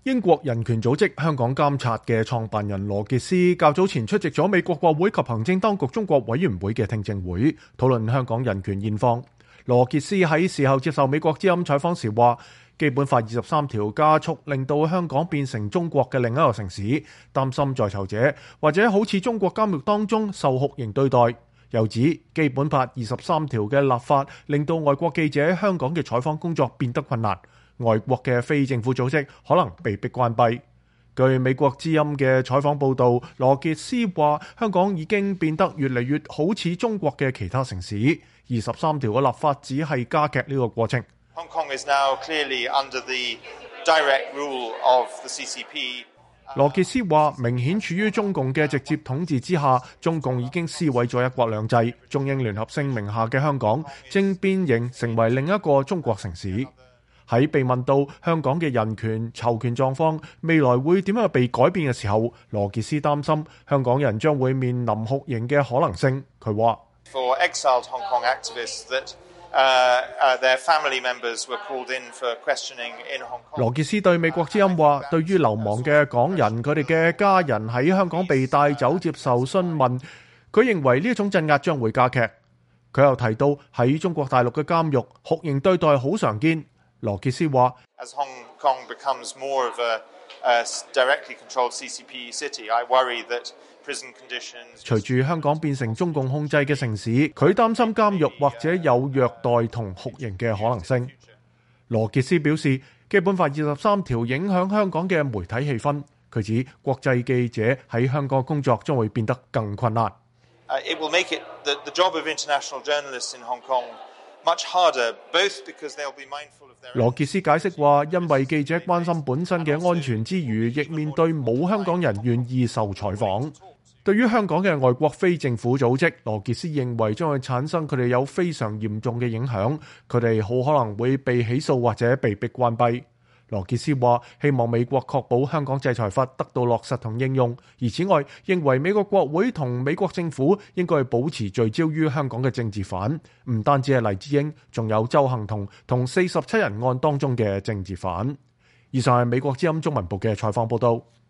英國人權組織香港監察嘅創辦人羅傑斯較早前出席咗美國國會及行政當局中國委員會嘅聽證會，討論香港人權現況。羅傑斯喺事後接受美國之音採訪時話，基本法23條加速令到香港變成中國嘅另一個城市，擔心在囚者或者好似中國監獄當中受酷刑對待。又指基本法23條嘅立法令到外國記者喺香港嘅採訪工作變得困難，外國嘅非政府組織可能被迫關閉。據美國之音嘅採訪報導，羅傑斯話香港已經變得越嚟越好似中國嘅其他城市，23條嘅立法只係加劇呢個過程。 Hong Kong is now clearly under the direct rule of the CCP. 羅傑斯話明顯處於中共嘅直接統治之下，中共已經撕毀咗一國兩制，中英聯合聲明下嘅香港正變形成為另一個中國城市。喺被問到香港嘅人權、囚權狀況未來會點樣被改變嘅時候，羅傑斯擔心香港人將會面臨酷刑嘅可能性。佢話 For exiled Hong Kong activists that their family members were called in for questioning in Hong Kong. 羅傑斯對美國之音話，對於流亡嘅港人，佢哋嘅家人喺香港被帶走接受詢問，佢認為呢一種鎮壓將會加劇。佢又提到喺中國大陸嘅監獄，酷刑對待好常見。羅傑斯話 As Hong Kong becomes more of a directly controlled CCP city, I worry that prison conditions. 隨住香港變成中共控制嘅城市，佢擔心監獄或者有虐待同酷刑嘅可能性。羅傑斯表示，基本法23條影響香港嘅媒體氣氛。佢指國際記者喺香港工作將會變得更困難。 It will make it the job of international journalists in Hong Kong much harder, both because they'll be mindful of their. 羅傑斯解釋話，因為記者關心本身嘅安全之餘，亦面對冇香港人願意受採訪。對於香港嘅外國非政府組織，羅傑斯認為將會產生佢哋有非常嚴重嘅影響，佢哋好可能會被起訴或者被迫關閉。羅傑斯話希望美國確保香港制裁法得到落實同應用，而此外認為美國國會同美國政府應該保持聚焦於香港嘅政治犯，唔單止係黎智英，仲有鄒幸彤同47人案當中嘅政治犯。以上係美國之音中文部嘅採訪報導。